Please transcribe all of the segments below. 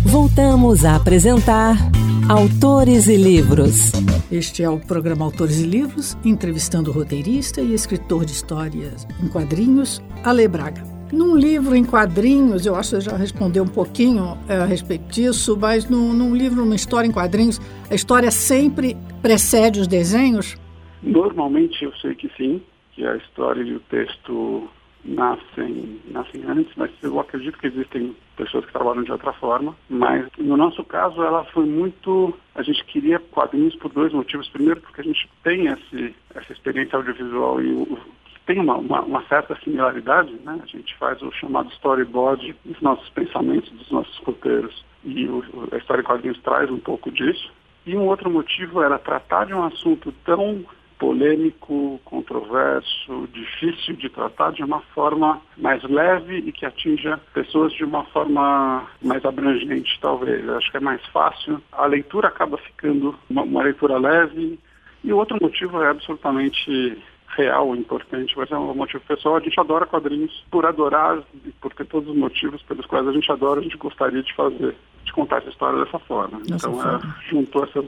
Voltamos a apresentar Autores e Livros. Este é o programa Autores e Livros, entrevistando o roteirista e escritor de histórias em quadrinhos, Ale Braga. Num livro em quadrinhos, eu acho que você já respondeu um pouquinho a respeito disso, mas num livro, numa história em quadrinhos, a história sempre precede os desenhos? Normalmente eu sei que sim, que a história e o texto nascem antes, mas eu acredito que existem pessoas que trabalham de outra forma, mas no nosso caso ela foi muito... A gente queria quadrinhos por dois motivos. Primeiro, porque a gente tem essa experiência audiovisual e tem uma certa similaridade, né? A gente faz o chamado storyboard dos nossos pensamentos, dos nossos roteiros, e a história em quadrinhos traz um pouco disso. E um outro motivo era tratar de um assunto tão polêmico, controverso, difícil de tratar de uma forma mais leve e que atinja pessoas de uma forma mais abrangente, talvez. Eu acho que é mais fácil. A leitura acaba ficando uma leitura leve. E o outro motivo é absolutamente real, importante, mas é um motivo pessoal. A gente adora quadrinhos por adorar e por ter todos os motivos pelos quais a gente adora, a gente gostaria de contar essa história dessa forma. Juntou esses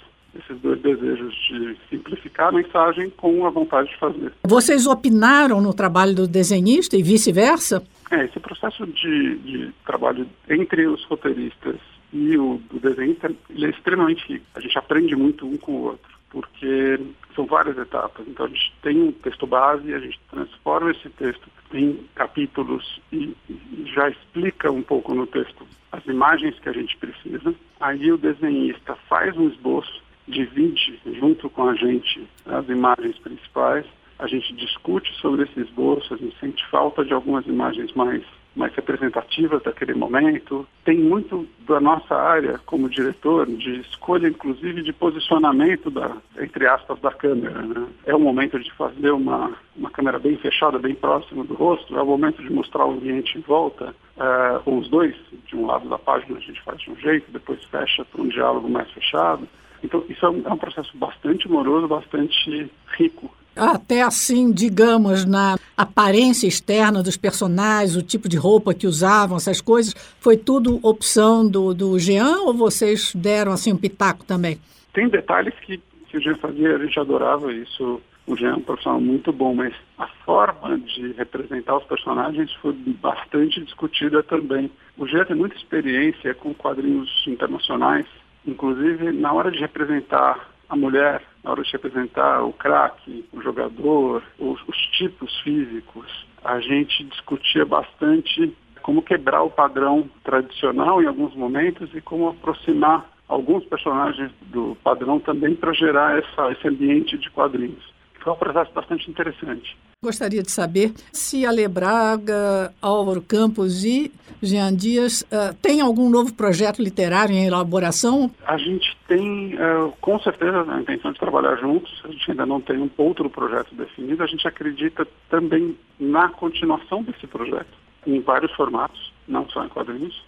dois desejos de simplificar a mensagem com a vontade de fazer. Vocês opinaram no trabalho do desenhista e vice-versa? Esse processo de trabalho entre os roteiristas e o desenhista, ele é extremamente rico. A gente aprende muito um com o outro, porque são várias etapas. Então a gente tem um texto base, a gente transforma esse texto em capítulos e já explica um pouco no texto as imagens que a gente precisa. Aí o desenhista faz um esboço, divide junto com a gente as imagens principais, a gente discute sobre esse esboço, a gente sente falta de algumas imagens mais representativas daquele momento. Tem muito da nossa área como diretor de escolha, inclusive, de posicionamento entre aspas, da câmera, né? É o momento de fazer uma câmera bem fechada, bem próxima do rosto, é o momento de mostrar o ambiente em volta, ou os dois, de um lado da página a gente faz de um jeito, depois fecha para um diálogo mais fechado. Então, isso é um processo bastante moroso, bastante rico. Até assim, digamos, na aparência externa dos personagens, o tipo de roupa que usavam, essas coisas, foi tudo opção do Jean ou vocês deram assim um pitaco também? Tem detalhes que o Jean fazia, a gente adorava isso. O Jean é um profissional muito bom, mas a forma de representar os personagens foi bastante discutida também. O Jean tem muita experiência com quadrinhos internacionais. Inclusive, na hora de representar a mulher, na hora de representar o craque, o jogador, os tipos físicos, a gente discutia bastante como quebrar o padrão tradicional em alguns momentos e como aproximar alguns personagens do padrão também para gerar esse ambiente de quadrinhos. Foi um processo bastante interessante. Gostaria de saber se Ale Braga, Álvaro Campos e Jean Dias têm algum novo projeto literário em elaboração? A gente tem, com certeza, a intenção de trabalhar juntos. A gente ainda não tem um outro projeto definido. A gente acredita também na continuação desse projeto, em vários formatos, não só em quadrinhos.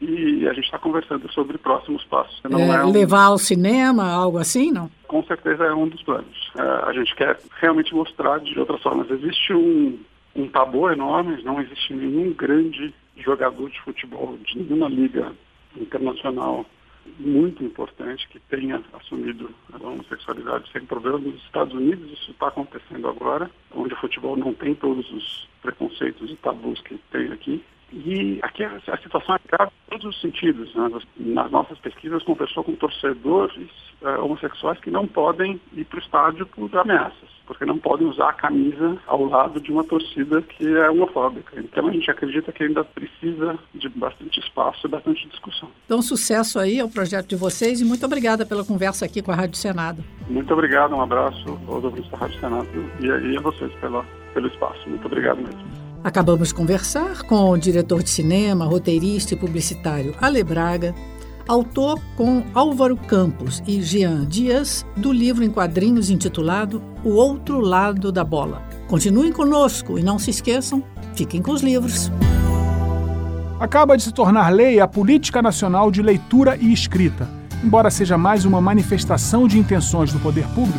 E a gente está conversando sobre próximos passos. Levar ao cinema, algo assim, não? Com certeza é um dos planos. A gente quer realmente mostrar de outras formas. Existe um tabu enorme, não existe nenhum grande jogador de futebol de nenhuma liga internacional muito importante que tenha assumido a homossexualidade sem problema. Nos Estados Unidos isso está acontecendo agora, onde o futebol não tem todos os preconceitos e tabus que tem aqui. E aqui a situação é grave em todos os sentidos, né? Nas nossas pesquisas conversou com torcedores homossexuais que não podem ir para o estádio por ameaças, porque não podem usar a camisa ao lado de uma torcida que é homofóbica. Então a gente acredita que ainda precisa de bastante espaço e bastante discussão. Então sucesso aí ao projeto de vocês e muito obrigada pela conversa aqui com a Rádio Senado. Muito obrigado, um abraço aos ouvintes da Rádio Senado e a vocês pelo espaço. Muito obrigado mesmo. Acabamos de conversar com o diretor de cinema, roteirista e publicitário Ale Braga, autor com Álvaro Campos e Jean Dias, do livro em quadrinhos intitulado O Outro Lado da Bola. Continuem conosco e não se esqueçam, fiquem com os livros. Acaba de se tornar lei a Política Nacional de Leitura e Escrita. Embora seja mais uma manifestação de intenções do poder público,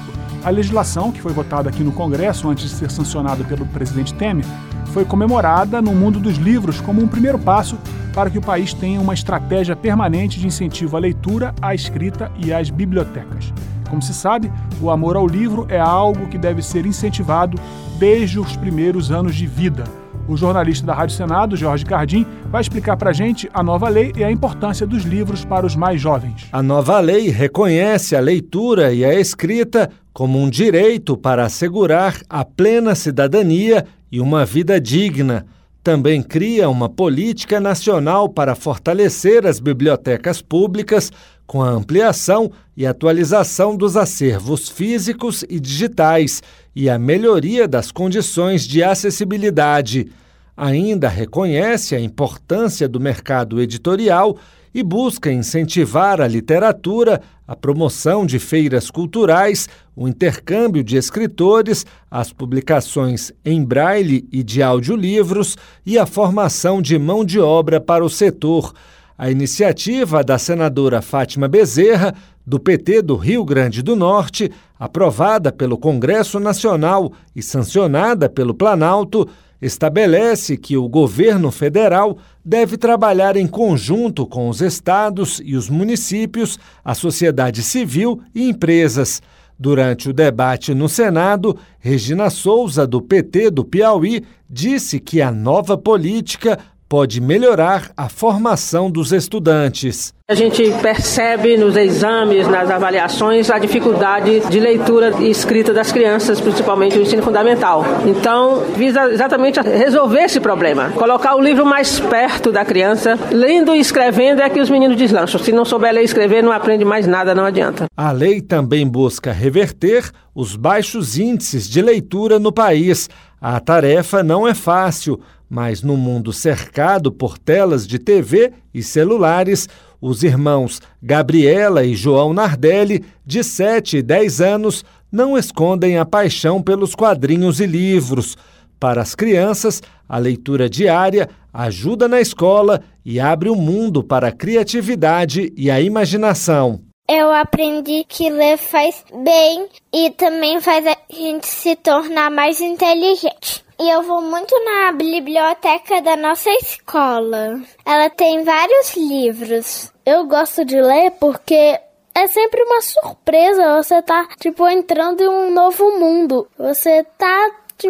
A legislação, que foi votada aqui no Congresso antes de ser sancionada pelo presidente Temer, foi comemorada no mundo dos livros como um primeiro passo para que o país tenha uma estratégia permanente de incentivo à leitura, à escrita e às bibliotecas. Como se sabe, o amor ao livro é algo que deve ser incentivado desde os primeiros anos de vida. O jornalista da Rádio Senado, Jorge Cardim, vai explicar para a gente a nova lei e a importância dos livros para os mais jovens. A nova lei reconhece a leitura e a escrita como um direito para assegurar a plena cidadania e uma vida digna. Também cria uma política nacional para fortalecer as bibliotecas públicas com a ampliação e atualização dos acervos físicos e digitais e a melhoria das condições de acessibilidade. Ainda reconhece a importância do mercado editorial e busca incentivar a literatura, a promoção de feiras culturais, o intercâmbio de escritores, as publicações em braille e de audiolivros e a formação de mão de obra para o setor. A iniciativa da senadora Fátima Bezerra, do PT do Rio Grande do Norte, aprovada pelo Congresso Nacional e sancionada pelo Planalto, estabelece que o governo federal deve trabalhar em conjunto com os estados e os municípios, a sociedade civil e empresas. Durante o debate no Senado, Regina Souza, do PT do Piauí, disse que a nova política pode melhorar a formação dos estudantes. A gente percebe nos exames, nas avaliações, a dificuldade de leitura e escrita das crianças, principalmente no ensino fundamental. Então, visa exatamente resolver esse problema. Colocar o livro mais perto da criança, lendo e escrevendo é que os meninos deslancham. Se não souber ler e escrever, não aprende mais nada, não adianta. A lei também busca reverter os baixos índices de leitura no país. A tarefa não é fácil, mas no mundo cercado por telas de TV e celulares, os irmãos Gabriela e João Nardelli, de 7 e 10 anos, não escondem a paixão pelos quadrinhos e livros. Para as crianças, a leitura diária ajuda na escola e abre o mundo para a criatividade e a imaginação. Eu aprendi que ler faz bem e também faz a gente se tornar mais inteligente. E eu vou muito na biblioteca da nossa escola. Ela tem vários livros. Eu gosto de ler porque é sempre uma surpresa. Você tá, entrando em um novo mundo. Você tá,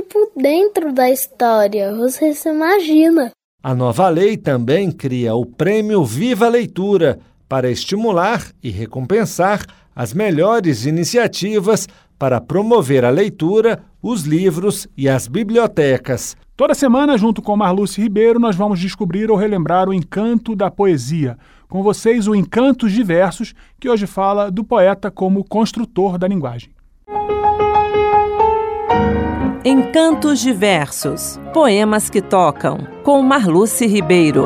dentro da história. Você se imagina. A nova lei também cria o Prêmio Viva Leitura para estimular e recompensar as melhores iniciativas para promover a leitura, os livros e as bibliotecas. Toda semana, junto com Marluce Ribeiro, nós vamos descobrir ou relembrar o encanto da poesia. Com vocês, o Encantos Diversos, que hoje fala do poeta como construtor da linguagem. Encantos Diversos, poemas que tocam, com Marluce Ribeiro.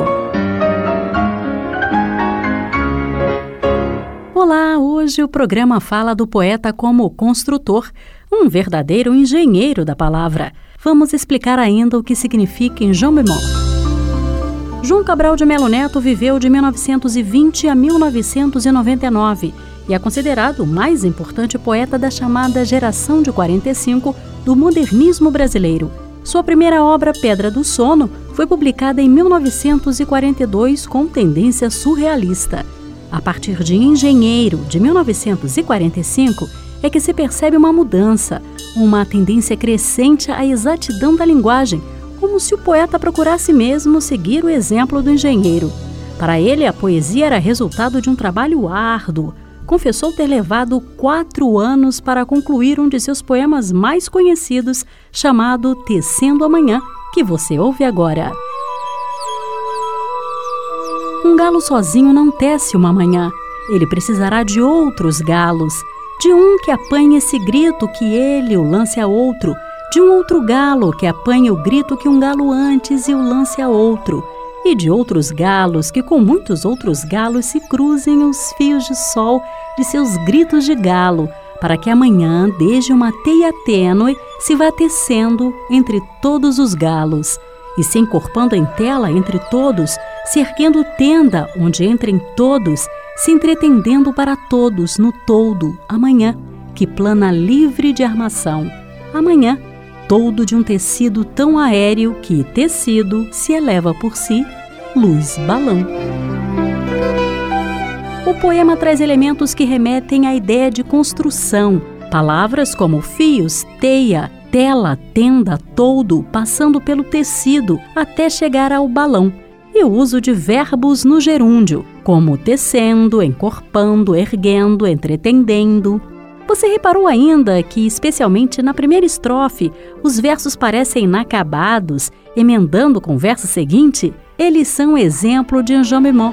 Olá, hoje o programa fala do poeta como construtor, um verdadeiro engenheiro da palavra. Vamos explicar ainda o que significa em João Bemol. João Cabral de Melo Neto viveu de 1920 a 1999 e é considerado o mais importante poeta da chamada Geração de 45 do modernismo brasileiro. Sua primeira obra, Pedra do Sono, foi publicada em 1942 com tendência surrealista. A partir de Engenheiro, de 1945, é que se percebe uma mudança, uma tendência crescente à exatidão da linguagem, como se o poeta procurasse mesmo seguir o exemplo do engenheiro. Para ele, a poesia era resultado de um trabalho árduo. Confessou ter levado 4 anos para concluir um de seus poemas mais conhecidos, chamado Tecendo Amanhã, que você ouve agora. Um galo sozinho não tece uma manhã. Ele precisará de outros galos, de um que apanhe esse grito que ele o lance a outro, de um outro galo que apanhe o grito que um galo antes e o lance a outro, e de outros galos que com muitos outros galos se cruzem os fios de sol de seus gritos de galo, para que amanhã, desde uma teia tênue, se vá tecendo entre todos os galos, e se encorpando em tela entre todos, se erguendo tenda onde entrem todos, se entretendendo para todos no toldo, amanhã, que plana livre de armação. Amanhã, todo de um tecido tão aéreo que tecido se eleva por si, luz balão. O poema traz elementos que remetem à ideia de construção. Palavras como fios, teia, tela, tenda, toldo, passando pelo tecido até chegar ao balão. E o uso de verbos no gerúndio, como tecendo, encorpando, erguendo, entretendendo. Você reparou ainda que, especialmente na primeira estrofe, os versos parecem inacabados, emendando com o verso seguinte? Eles são exemplo de enjambement.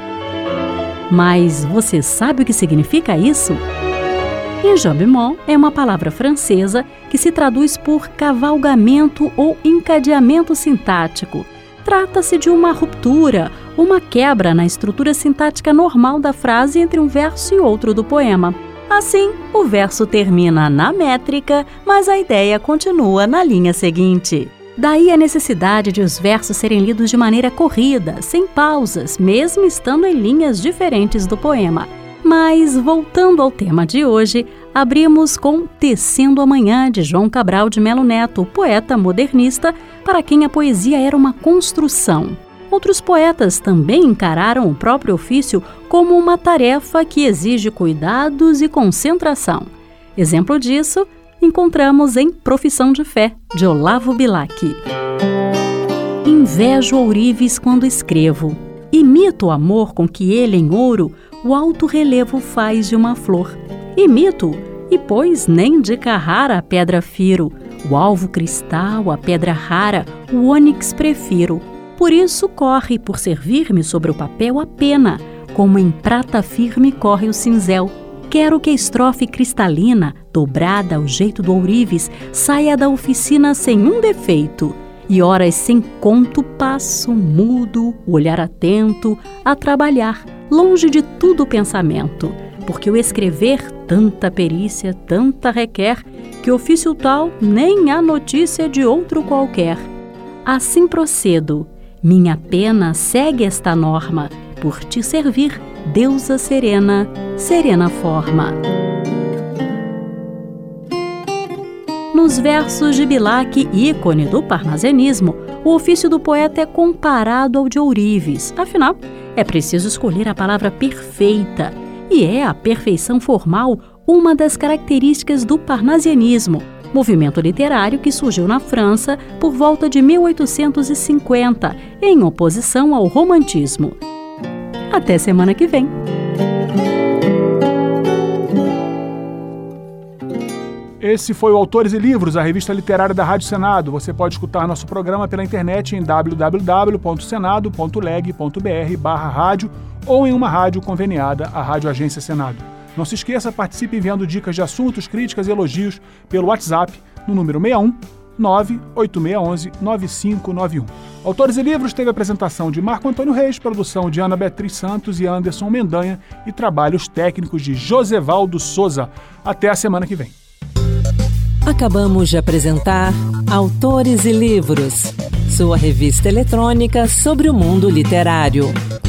Mas você sabe o que significa isso? Enjambement é uma palavra francesa que se traduz por cavalgamento ou encadeamento sintático. Trata-se de uma ruptura, uma quebra na estrutura sintática normal da frase entre um verso e outro do poema. Assim, o verso termina na métrica, mas a ideia continua na linha seguinte. Daí a necessidade de os versos serem lidos de maneira corrida, sem pausas, mesmo estando em linhas diferentes do poema. Mas, voltando ao tema de hoje, abrimos com Tecendo Amanhã, de João Cabral de Melo Neto, poeta modernista, para quem a poesia era uma construção. Outros poetas também encararam o próprio ofício como uma tarefa que exige cuidados e concentração. Exemplo disso encontramos em Profissão de Fé, de Olavo Bilac. Invejo ourives quando escrevo, imito o amor com que ele em ouro o alto relevo faz de uma flor. Imito, e pois nem de Carrara a pedra firo, o alvo cristal, a pedra rara, o ônix prefiro. Por isso corre, por servir-me sobre o papel a pena, como em prata firme corre o cinzel. Quero que a estrofe cristalina, dobrada ao jeito do ourives, saia da oficina sem um defeito. E horas sem conto passo, mudo, o olhar atento, a trabalhar, longe de tudo o pensamento. Porque o escrever tanta perícia, tanta requer, que ofício tal nem há notícia de outro qualquer. Assim procedo, minha pena segue esta norma, por te servir, deusa serena, serena forma. Nos versos de Bilac, ícone do parnasianismo, o ofício do poeta é comparado ao de ourives. Afinal, é preciso escolher a palavra perfeita. E é a perfeição formal uma das características do parnasianismo, movimento literário que surgiu na França por volta de 1850, em oposição ao romantismo. Até semana que vem! Esse foi o Autores e Livros, a revista literária da Rádio Senado. Você pode escutar nosso programa pela internet em www.senado.leg.br/rádio ou em uma rádio conveniada à Rádio Agência Senado. Não se esqueça, participe enviando dicas de assuntos, críticas e elogios pelo WhatsApp no número 61 98611 9591. Autores e Livros teve a apresentação de Marco Antônio Reis, produção de Ana Beatriz Santos e Anderson Mendanha e trabalhos técnicos de Josevaldo Souza. Até a semana que vem. Acabamos de apresentar Autores e Livros, sua revista eletrônica sobre o mundo literário.